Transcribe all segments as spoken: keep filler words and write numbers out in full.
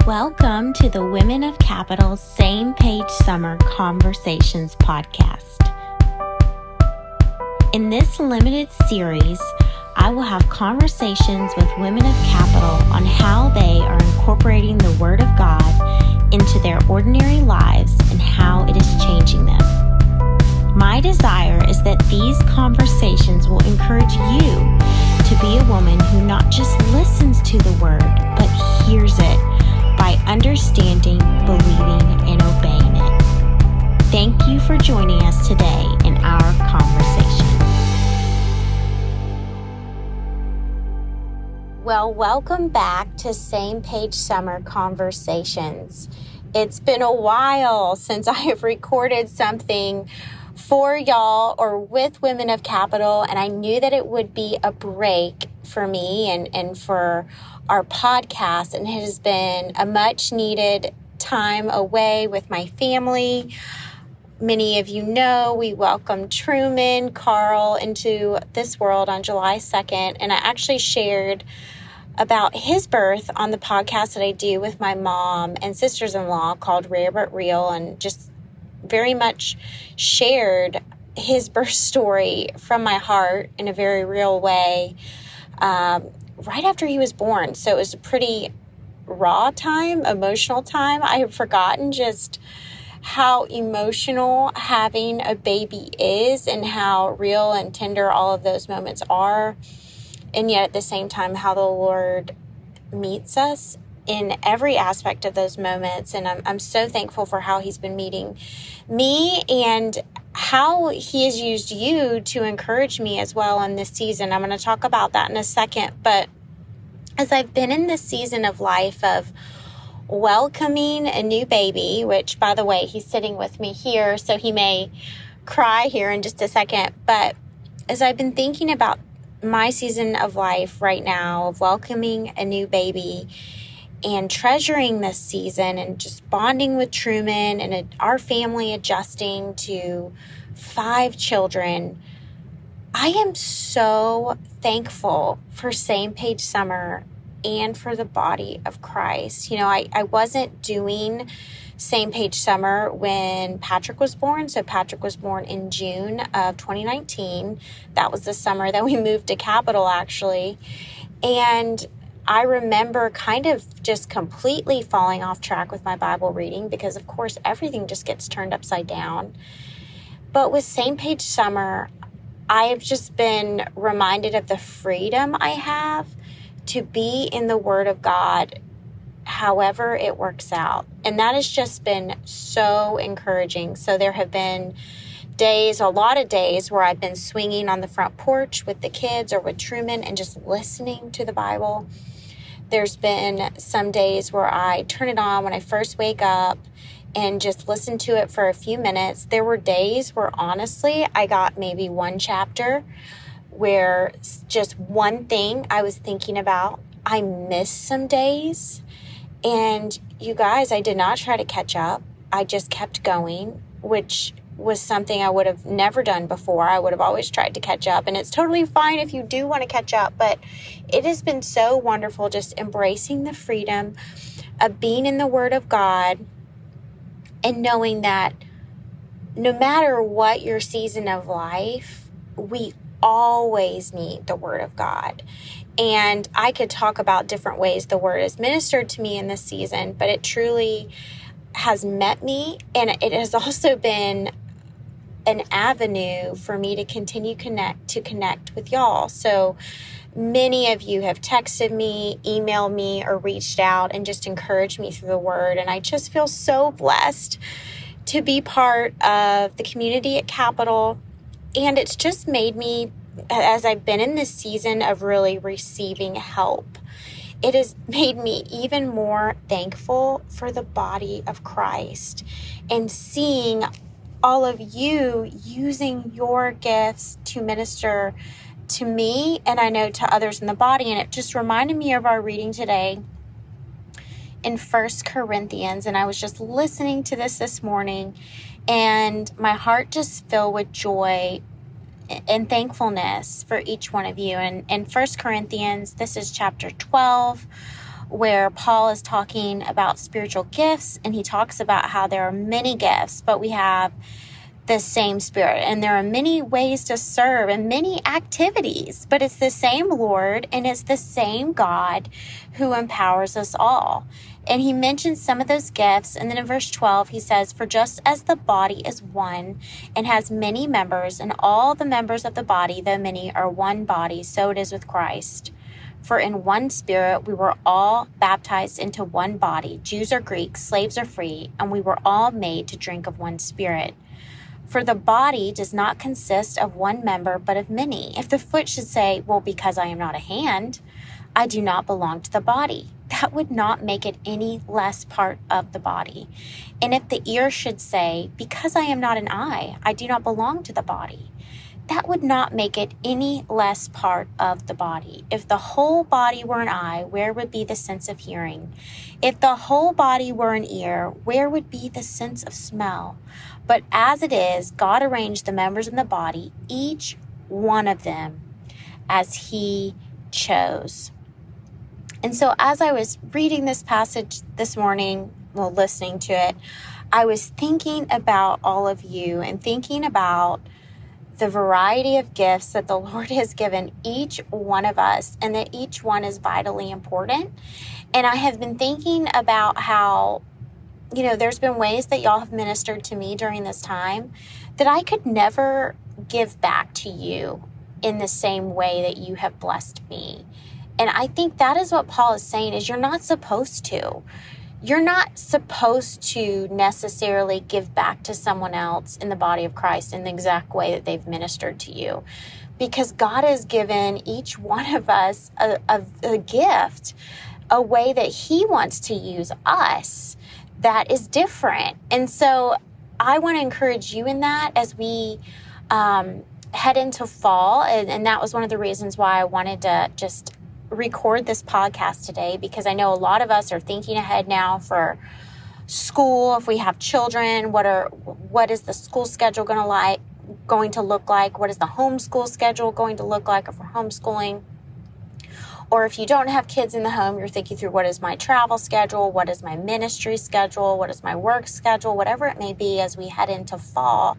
Welcome to the Women of Capital Same Page Summer Conversations podcast. In this limited series, I will have conversations with women of capital on how they are incorporating the Word of God into their ordinary lives and how it is changing them. My desire is that these conversations will encourage you to be a woman who not just listens to the Word, but hears it by understanding, believing, and obeying it. Thank you for joining us today in our conversation. Well, welcome back to Same Page Summer Conversations. It's been a while since I have recorded something for y'all or with Women of Capital, and I knew that it would be a break for me and, and for our podcast, and it has been a much needed time away with my family. Many of you know we welcomed Truman Carl into this world on July second, and I actually shared about his birth on the podcast that I do with my mom and sisters-in-law called Rare But Real, and just very much shared his birth story from my heart in a very real way um, right after he was born. So it was a pretty raw time, emotional time. I had forgotten just how emotional having a baby is and how real and tender all of those moments are. And yet at the same time, how the Lord meets us in every aspect of those moments. And I'm, I'm so thankful for how he's been meeting me and how he has used you to encourage me as well in this season. I'm going to talk about that in a second. But as I've been in this season of life of welcoming a new baby, which, by the way, he's sitting with me here, so he may cry here in just a second. But as I've been thinking about my season of life right now, of welcoming a new baby and treasuring this season and just bonding with Truman and a, our family adjusting to five children, I am so thankful for Same Page Summer and for the body of Christ. You know, I, I wasn't doing Same Page Summer when Patrick was born. So Patrick was born in June of twenty nineteen. That was the summer that we moved to Capital, actually. And I remember kind of just completely falling off track with my Bible reading because, of course, everything just gets turned upside down. But with Same Page Summer, I have just been reminded of the freedom I have to be in the Word of God however it works out. And that has just been so encouraging. So there have been days, a lot of days, where I've been swinging on the front porch with the kids or with Truman and just listening to the Bible. There's been some days where I turn it on when I first wake up and just listen to it for a few minutes. There were days where, honestly, I got maybe one chapter where just one thing I was thinking about. I missed some days. And you guys, I did not try to catch up. I just kept going, which was something I would have never done before. I would have always tried to catch up, and it's totally fine if you do want to catch up, but it has been so wonderful just embracing the freedom of being in the Word of God and knowing that no matter what your season of life, we always need the Word of God. And I could talk about different ways the Word has ministered to me in this season, but it truly has met me, and it has also been an avenue for me to continue connect to connect with y'all. So many of you have texted me, emailed me, or reached out and just encouraged me through the Word. And I just feel so blessed to be part of the community at Capital. And it's just made me, as I've been in this season of really receiving help, it has made me even more thankful for the body of Christ and seeing all of you using your gifts to minister to me and I know to others in the body. And it just reminded me of our reading today in First Corinthians. And I was just listening to this this morning and my heart just filled with joy and thankfulness for each one of you. And in First Corinthians, this is chapter twelve, where Paul is talking about spiritual gifts, and he talks about how there are many gifts, but we have the same Spirit, and there are many ways to serve and many activities, but it's the same Lord and it's the same God who empowers us all. And he mentions some of those gifts, and then in verse twelve he says, "For just as the body is one and has many members, and all the members of the body, though many, are one body, so it is with Christ. For in one Spirit we were all baptized into one body, Jews or Greeks, slaves or free, and we were all made to drink of one Spirit. For the body does not consist of one member, but of many. If the foot should say, 'Well, because I am not a hand, I do not belong to the body,' that would not make it any less part of the body. And if the ear should say, 'Because I am not an eye, I do not belong to the body,' that would not make it any less part of the body. If the whole body were an eye, where would be the sense of hearing? If the whole body were an ear, where would be the sense of smell? But as it is, God arranged the members in the body, each one of them, as he chose." And so as I was reading this passage this morning, well, listening to it, I was thinking about all of you and thinking about the variety of gifts that the Lord has given each one of us, and that each one is vitally important. And I have been thinking about how, you know, there's been ways that y'all have ministered to me during this time that I could never give back to you in the same way that you have blessed me. And I think that is what Paul is saying, is you're not supposed to. You're not supposed to necessarily give back to someone else in the body of Christ in the exact way that they've ministered to you, because God has given each one of us a, a, a gift, a way that he wants to use us that is different. And so I want to encourage you in that as we um, head into fall. And, and that was one of the reasons why I wanted to just record this podcast today, because I know a lot of us are thinking ahead now for school. If we have children, what are what is the school schedule going to like going to look like? What is the homeschool schedule going to look like if we're homeschooling? Or if you don't have kids in the home, you're thinking through, what is my travel schedule? What is my ministry schedule? What is my work schedule? Whatever it may be as we head into fall.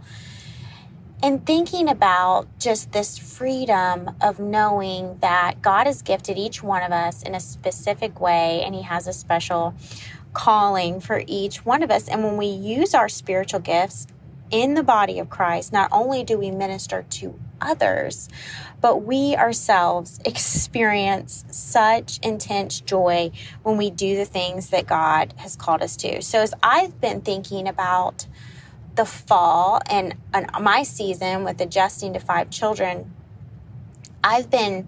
And thinking about just this freedom of knowing that God has gifted each one of us in a specific way, and he has a special calling for each one of us. And when we use our spiritual gifts in the body of Christ, not only do we minister to others, but we ourselves experience such intense joy when we do the things that God has called us to. So as I've been thinking about the fall and, and my season with adjusting to five children, I've been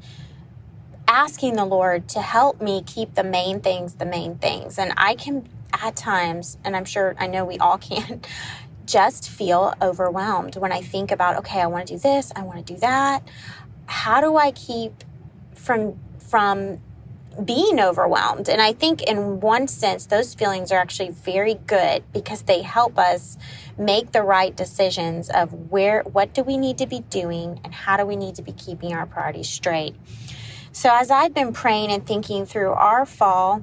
asking the Lord to help me keep the main things the main things. And I can at times, and I'm sure I know we all can, just feel overwhelmed when I think about, okay, I want to do this, I want to do that. How do I keep from from being overwhelmed? And I think in one sense, those feelings are actually very good, because they help us make the right decisions of where, what do we need to be doing, and how do we need to be keeping our priorities straight. So as I've been praying and thinking through our fall,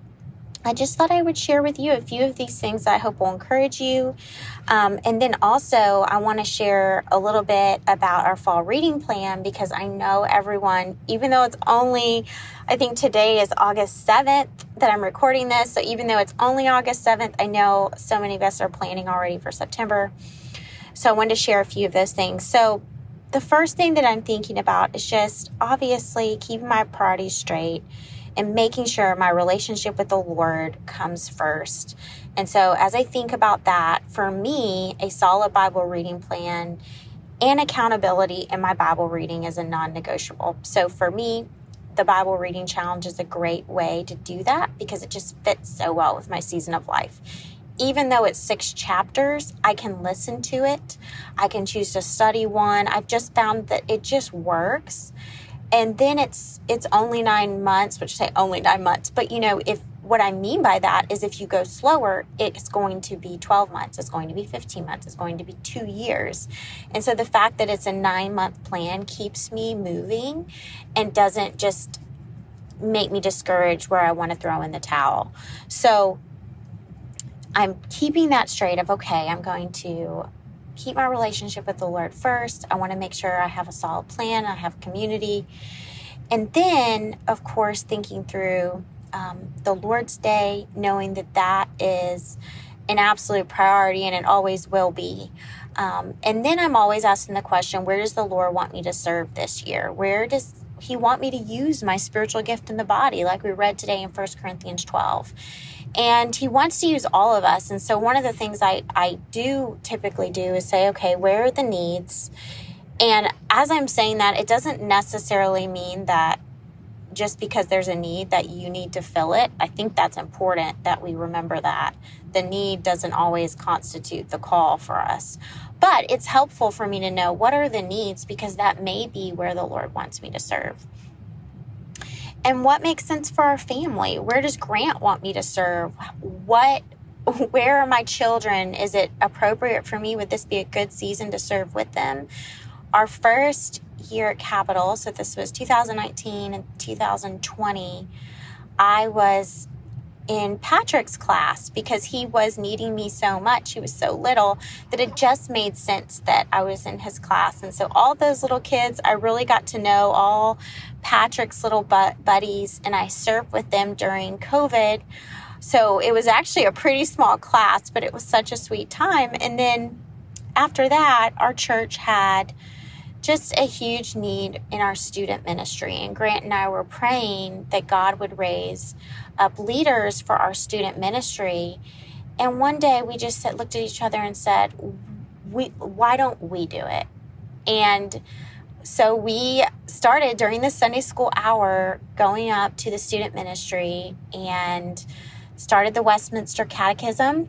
I just thought I would share with you a few of these things that I hope will encourage you. Um, and then also I want to share a little bit about our fall reading plan, because I know everyone, even though it's only, I think today is August seventh that I'm recording this. So even though it's only August seventh, I know so many of us are planning already for September. So I wanted to share a few of those things. So the first thing that I'm thinking about is just obviously keeping my priorities straight and making sure my relationship with the Lord comes first. And so as I think about that, for me, a solid Bible reading plan and accountability in my Bible reading is a non-negotiable. So for me, the Bible reading challenge is a great way to do that, because it just fits so well with my season of life. Even though it's six chapters, I can listen to it. I can choose to study one. I've just found that it just works. And then it's it's only nine months, which I say only nine months. But, you know, if what I mean by that is if you go slower, it's going to be twelve months. It's going to be fifteen months. It's going to be two years. And so the fact that it's a nine-month plan keeps me moving and doesn't just make me discouraged where I want to throw in the towel. So I'm keeping that straight of, okay, I'm going to keep my relationship with the Lord first. I want to make sure I have a solid plan. I have community. And then, of course, thinking through um, the Lord's Day, knowing that that is an absolute priority and it always will be. Um, and then I'm always asking the question, where does the Lord want me to serve this year? Where does he want me to use my spiritual gift in the body, like we read today in First Corinthians twelve? And he wants to use all of us. And so one of the things I, I do typically do is say, okay, where are the needs? And as I'm saying that, it doesn't necessarily mean that just because there's a need that you need to fill it. I think that's important that we remember that. The need doesn't always constitute the call for us. But it's helpful for me to know what are the needs, because that may be where the Lord wants me to serve. And what makes sense for our family? Where does Grant want me to serve? What, where are my children? Is it appropriate for me? Would this be a good season to serve with them? Our first year at Capitol, so this was two thousand nineteen and two thousand twenty, I was in Patrick's class because he was needing me so much. He was so little that it just made sense that I was in his class. And so all those little kids, I really got to know all Patrick's little buddies, and I served with them during COVID. So it was actually a pretty small class, but it was such a sweet time. And then after that, our church had just a huge need in our student ministry. And Grant and I were praying that God would raise up leaders for our student ministry. And one day we just said, looked at each other and said, "We, why don't we do it?" And so we started during the Sunday school hour going up to the student ministry and started the Westminster Catechism.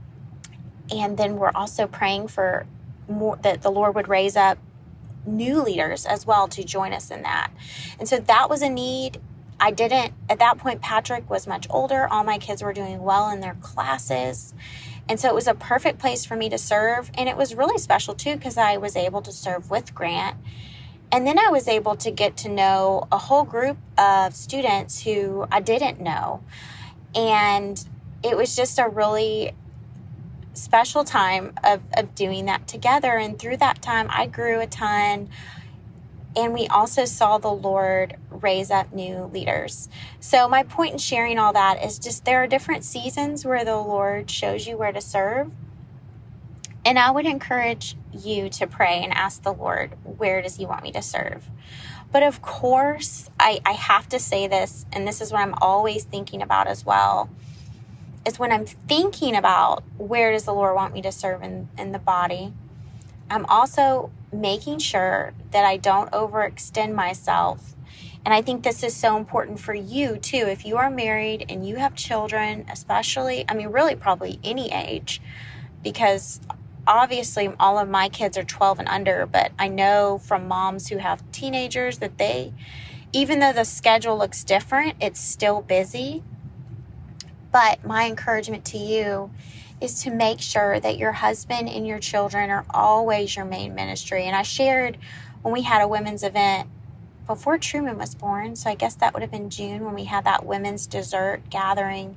And then we're also praying for more, that the Lord would raise up new leaders as well to join us in that. And so that was a need. I didn't, at that point, Patrick was much older. All my kids were doing well in their classes. And so it was a perfect place for me to serve. And it was really special too, because I was able to serve with Grant. And then I was able to get to know a whole group of students who I didn't know. And it was just a really special time of, of doing that together. And through that time, I grew a ton. And we also saw the Lord raise up new leaders. So my point in sharing all that is just there are different seasons where the Lord shows you where to serve. And I would encourage you to pray and ask the Lord, where does he want me to serve? But of course, I, I have to say this, and this is what I'm always thinking about as well, is when I'm thinking about where does the Lord want me to serve in, in the body, I'm also making sure that I don't overextend myself. And I think this is so important for you too. If you are married and you have children, especially, I mean, really probably any age, because obviously all of my kids are twelve and under, but I know from moms who have teenagers that they, even though the schedule looks different, it's still busy. But my encouragement to you is to make sure that your husband and your children are always your main ministry. And I shared when we had a women's event before Truman was born, so I guess that would have been June when we had that women's dessert gathering.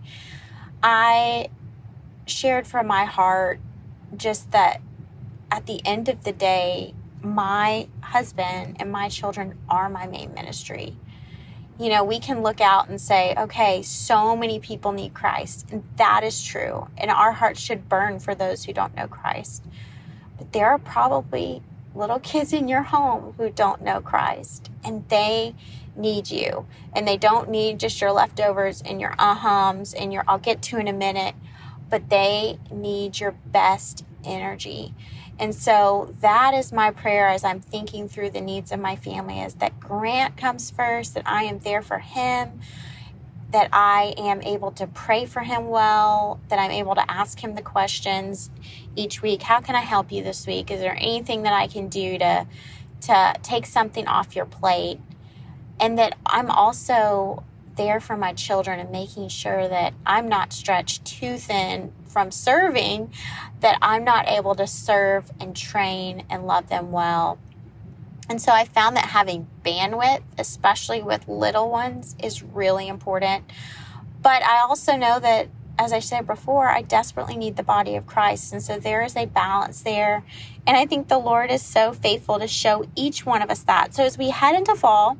I shared from my heart just that at the end of the day, my husband and my children are my main ministry. You know, we can look out and say, okay, so many people need Christ. And that is true. And our hearts should burn for those who don't know Christ. But there are probably little kids in your home who don't know Christ. And they need you. And they don't need just your leftovers and your uh-hums and your I'll get to in a minute. But they need your best energy. And so that is my prayer as I'm thinking through the needs of my family, is that Grant comes first, that I am there for him, that I am able to pray for him well, that I'm able to ask him the questions each week. How can I help you this week? Is there anything that I can do to, to take something off your plate? And that I'm also there for my children and making sure that I'm not stretched too thin from serving, that I'm not able to serve and train and love them well. And so I found that having bandwidth, especially with little ones, is really important. But I also know that, as I said before, I desperately need the body of Christ. And so there is a balance there. And I think the Lord is so faithful to show each one of us that. So as we head into fall,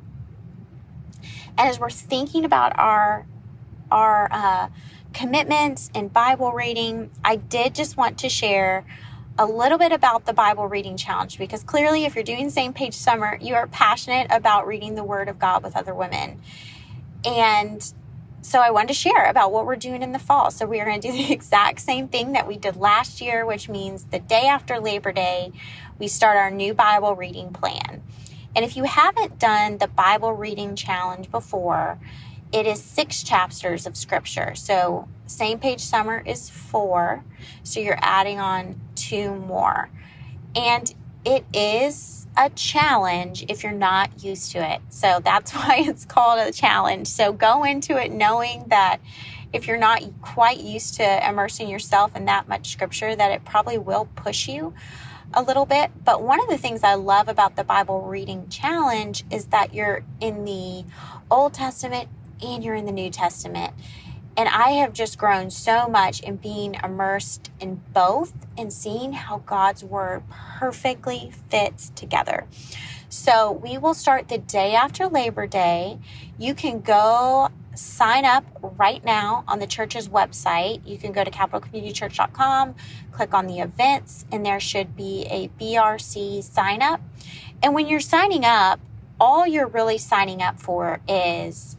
and as we're thinking about our, our uh, commitments and Bible reading, I did just want to share a little bit about the Bible reading challenge, because clearly if you're doing Same Page Summer, you are passionate about reading the Word of God with other women. And so I wanted to share about what we're doing in the fall. So we are going to do the exact same thing that we did last year, which means the day after Labor Day, we start our new Bible reading plan. And if you haven't done the Bible reading challenge before, it is six chapters of scripture. So Same Page Summer is four. So you're adding on two more. And it is a challenge if you're not used to it. So that's why it's called a challenge. So go into it knowing that if you're not quite used to immersing yourself in that much scripture, that it probably will push you a little bit. But one of the things I love about the Bible reading challenge is that you're in the Old Testament and you're in the New Testament. And I have just grown so much in being immersed in both and seeing how God's Word perfectly fits together. So we will start the day after Labor Day. You can go sign up right now on the church's website. You can go to capital community church dot com, click on the events, and there should be a B R C sign up. And when you're signing up, all you're really signing up for is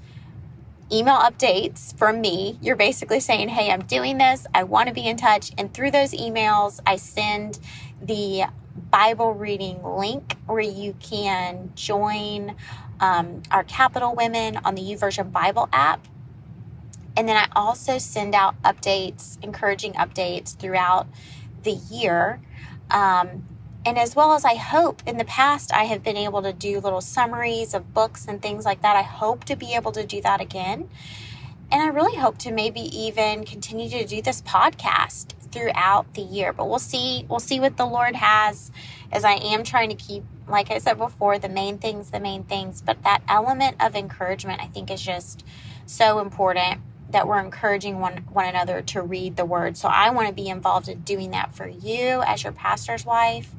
email updates from me. You're basically saying, hey, I'm doing this. I want to be in touch. And through those emails, I send the Bible reading link where you can join um, our Capital Women on the YouVersion Bible app. And then I also send out updates, encouraging updates throughout the year. Um, And as well as I hope in the past, I have been able to do little summaries of books and things like that. I hope to be able to do that again. And I really hope to maybe even continue to do this podcast throughout the year. But we'll see. We'll see what the Lord has, as I am trying to keep, like I said before, the main things, the main things. But that element of encouragement, I think, is just so important, that we're encouraging one, one another to read the Word. So I want to be involved in doing that for you as your pastor's wife.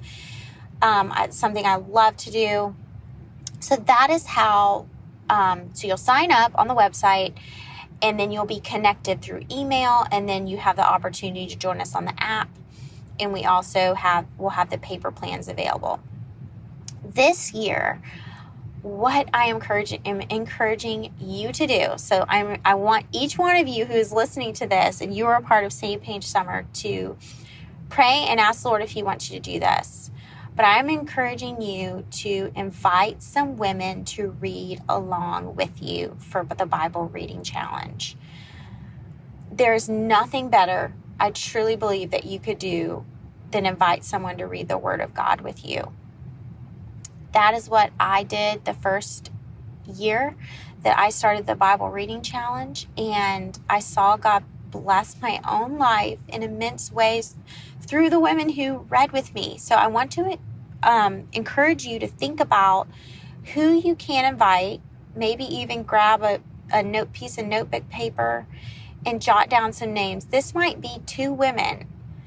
Um, it's something I love to do. So that is how, um, so you'll sign up on the website, and then you'll be connected through email, and then you have the opportunity to join us on the app. And we also have, we'll have the paper plans available. This year, what I am encouraging, am encouraging you to do. So I'm, I want each one of you who is listening to this and you are a part of Same Page Summer to pray and ask the Lord if He wants you to do this. But I'm encouraging you to invite some women to read along with you for the Bible reading challenge. There's nothing better, I truly believe, that you could do than invite someone to read the Word of God with you. That is what I did the first year that I started the Bible reading challenge, and I saw God bless my own life in immense ways through the women who read with me. So I want to um, encourage you to think about who you can invite, maybe even grab a, a note piece of notebook paper and jot down some names. This might be two women.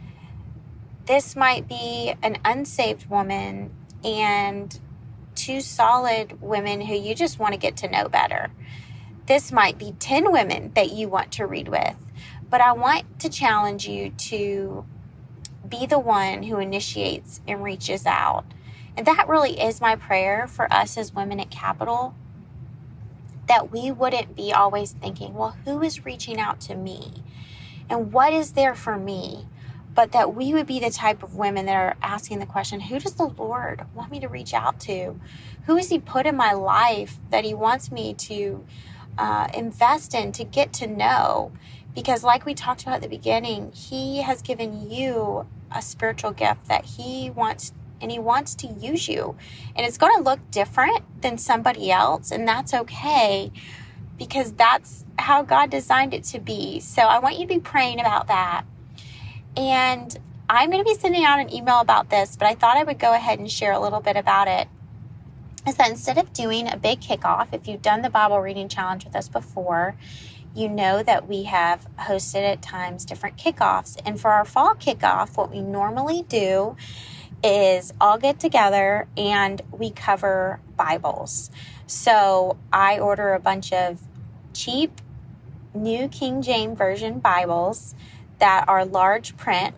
This might be an unsaved woman and two solid women who you just want to get to know better. This might be ten women that you want to read with. But I want to challenge you to be the one who initiates and reaches out. And that really is my prayer for us as women at Capital, that we wouldn't be always thinking, well, who is reaching out to me? And what is there for me? But that we would be the type of women that are asking the question, who does the Lord want me to reach out to? Who has He put in my life that He wants me to uh, invest in, to get to know? Because like we talked about at the beginning, He has given you a spiritual gift that He wants, and He wants to use you. And it's going to look different than somebody else, and that's okay, because that's how God designed it to be. So I want you to be praying about that. And I'm going to be sending out an email about this, but I thought I would go ahead and share a little bit about it. is that instead of doing a big kickoff, if you've done the Bible reading challenge with us before, you know that we have hosted at times different kickoffs. And for our fall kickoff, what we normally do is all get together and we cover Bibles. So I order a bunch of cheap New King James Version Bibles that are large print.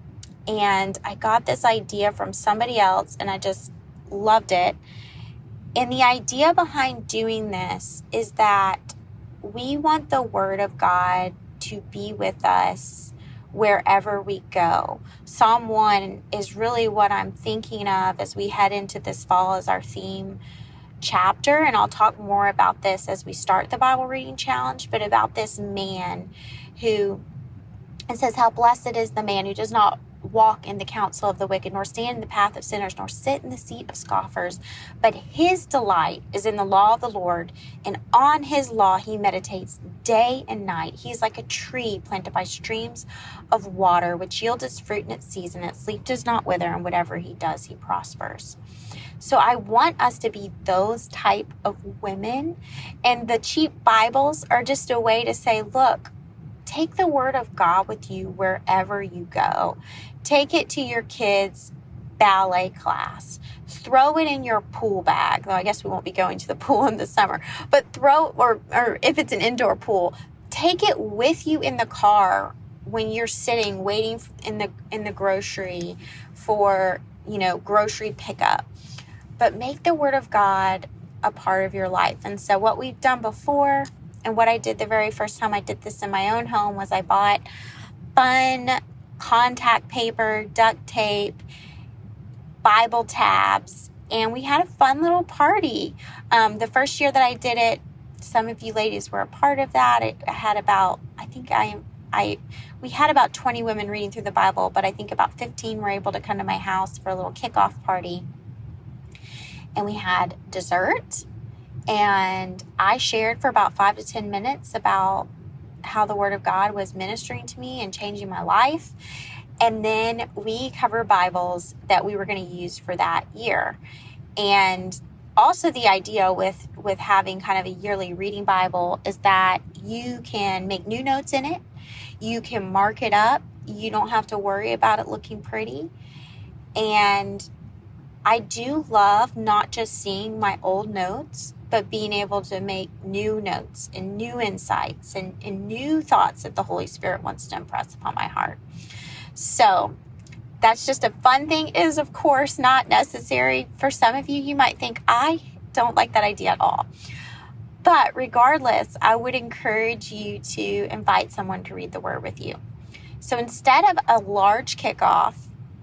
And I got this idea from somebody else and I just loved it. And the idea behind doing this is that we want the Word of God to be with us wherever we go. Psalm one is really what I'm thinking of as we head into this fall as our theme chapter. And I'll talk more about this as we start the Bible reading challenge, but about this man who, it says, how blessed is the man who does not walk in the counsel of the wicked, nor stand in the path of sinners, nor sit in the seat of scoffers. But his delight is in the law of the Lord, and on his law he meditates day and night. He is like a tree planted by streams of water, which yields its fruit in its season. Its leaf does not wither, and whatever he does, he prospers. So I want us to be those type of women. And the cheap Bibles are just a way to say, look, take the Word of God with you wherever you go. Take it to your kids' ballet class. Throw it in your pool bag. Though I guess we won't be going to the pool in the summer. But throw, or, or if it's an indoor pool, take it with you in the car when you're sitting waiting in the in the grocery for, you know, grocery pickup. But make the Word of God a part of your life. And so what we've done before, and what I did the very first time I did this in my own home, was I bought fun contact paper, duct tape, Bible tabs, and we had a fun little party. Um, the first year that I did it, some of you ladies were a part of that. It had about, I think I, I, we had about twenty women reading through the Bible, but I think about fifteen were able to come to my house for a little kickoff party. And we had dessert. And I shared for about five to ten minutes about how the Word of God was ministering to me and changing my life. And then we covered Bibles that we were going to use for that year. And also the idea with, with having kind of a yearly reading Bible is that you can make new notes in it. You can mark it up. You don't have to worry about it looking pretty. And I do love not just seeing my old notes, but being able to make new notes and new insights and, and new thoughts that the Holy Spirit wants to impress upon my heart. So that's just a fun thing. It is, of course, not necessary. For some of you, you might think, I don't like that idea at all. But regardless, I would encourage you to invite someone to read the Word with you. So instead of a large kickoff,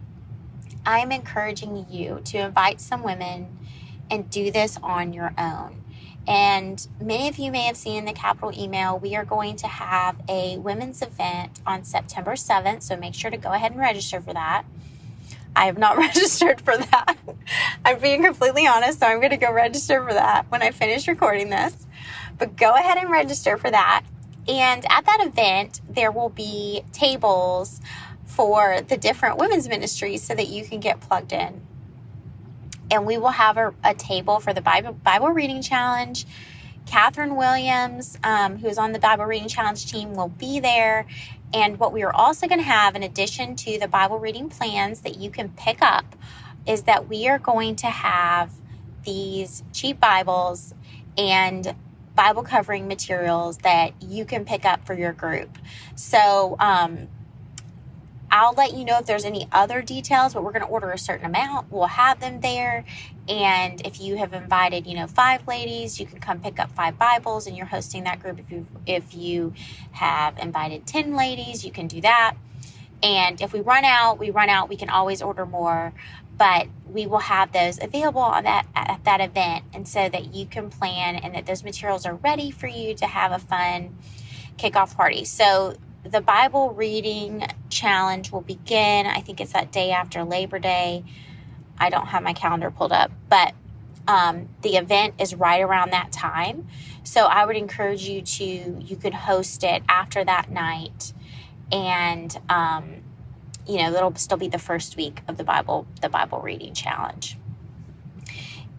I'm encouraging you to invite some women and do this on your own. And many of you may have seen in the Capital email, we are going to have a women's event on September seventh, so make sure to go ahead and register for that. I have not registered for that. I'm being completely honest, so I'm going to go register for that when I finish recording this. But go ahead and register for that. And at that event, there will be tables for the different women's ministries so that you can get plugged in. And we will have a, a table for the Bible, Bible Reading Challenge. Catherine Williams, um, who's on the Bible Reading Challenge team, will be there. And what we are also going to have, in addition to the Bible reading plans that you can pick up, is that we are going to have these cheap Bibles and Bible covering materials that you can pick up for your group. So, um, I'll let you know if there's any other details, but we're going to order a certain amount. We'll have them there. And if you have invited, you know, five ladies, you can come pick up five Bibles and you're hosting that group. If you, if you have invited ten ladies, you can do that. And if we run out, we run out, we can always order more, but we will have those available on that, at that event. And so that you can plan and that those materials are ready for you to have a fun kickoff party. So the Bible reading challenge will begin, I think it's that day after Labor Day. I don't have my calendar pulled up, but um, the event is right around that time. So I would encourage you to, you could host it after that night. And, um, you know, it'll still be the first week of the Bible, the Bible reading challenge.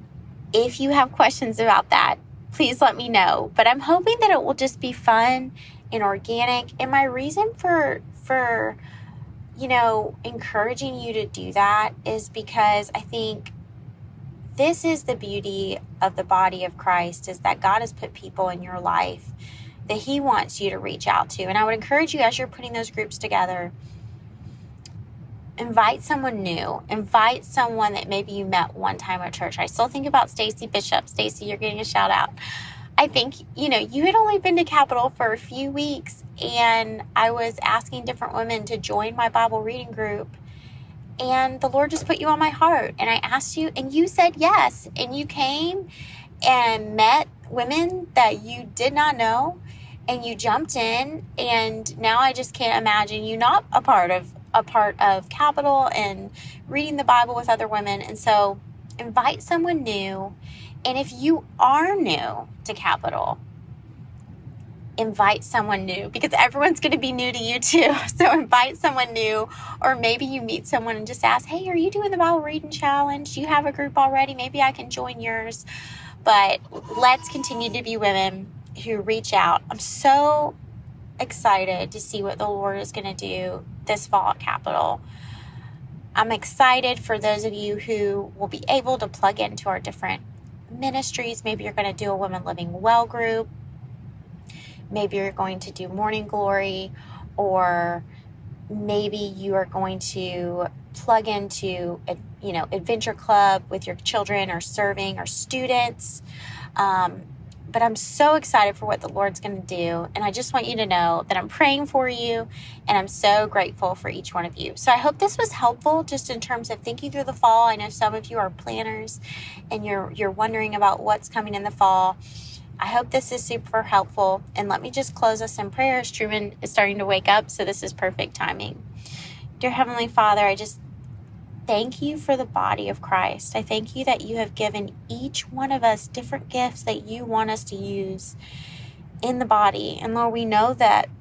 if you have questions about that, please let me know. But I'm hoping that it will just be fun and organic. And my reason for, for, you know, encouraging you to do that is because I think this is the beauty of the body of Christ, is that God has put people in your life that he wants you to reach out to. And I would encourage you, as you're putting those groups together, invite someone new. Invite someone that maybe you met one time at church. I still think about Stacy Bishop. Stacy, you're getting a shout out. I think, you know, you had only been to Capital for a few weeks, and I was asking different women to join my Bible reading group, and the Lord just put you on my heart, and I asked you, and you said yes, and you came and met women that you did not know, and you jumped in, and now I just can't imagine you not a part of a part of Capital and reading the Bible with other women. And so invite someone new. And if you are new to Capital, invite someone new, because everyone's going to be new to you too. So invite someone new, or maybe you meet someone and just ask, hey, are you doing the Bible reading challenge? Do you have a group already? Maybe I can join yours. But let's continue to be women who reach out. I'm so excited to see what the Lord is going to do this fall at Capital. I'm excited for those of you who will be able to plug into our different ministries. Maybe you're going to do a Women Living Well group. Maybe you're going to do Morning Glory, or maybe you are going to plug into a, you know, Adventure Club with your children, or serving, or students. Um, but I'm so excited for what the Lord's going to do. And I just want you to know that I'm praying for you, and I'm so grateful for each one of you. So I hope this was helpful just in terms of thinking through the fall. I know some of you are planners and you're, you're wondering about what's coming in the fall. I hope this is super helpful. And let me just close us in prayer. Truman is starting to wake up, so this is perfect timing. Dear Heavenly Father, I just thank you for the body of Christ. I thank you that you have given each one of us different gifts that you want us to use in the body. And Lord, we know that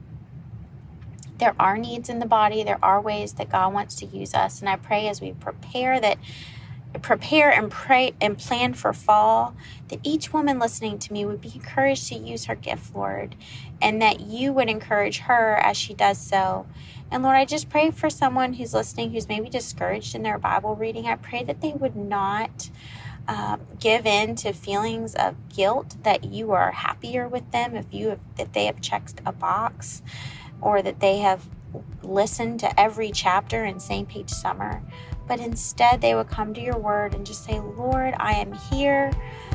there are needs in the body. There are ways that God wants to use us. And I pray as we prepare that prepare and pray and plan for fall, that each woman listening to me would be encouraged to use her gift, Lord, and that you would encourage her as she does so. And Lord, I just pray for someone who's listening who's maybe discouraged in their Bible reading. I pray that they would not um, give in to feelings of guilt, that you are happier with them if you have, if they have checked a box, or that they have listened to every chapter in Same Page Summer. But instead they would come to your word and just say, Lord, I am here.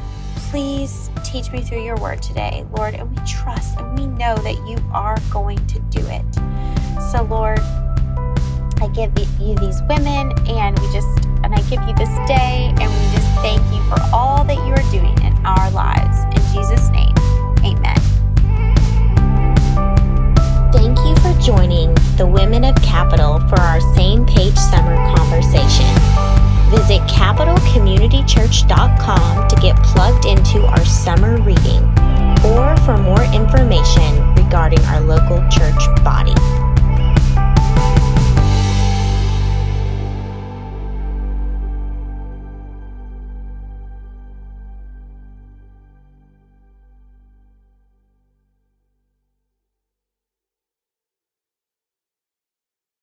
Please teach me through your word today, Lord. And we trust and we know that you are going to do it. So, Lord, I give you these women, and we just, and I give you this day, and we just thank you for all that you are doing in our lives. In Jesus' name, amen. Thank you for joining the Women of Capital for our Same Page Summer conversation. Visit capital community church dot com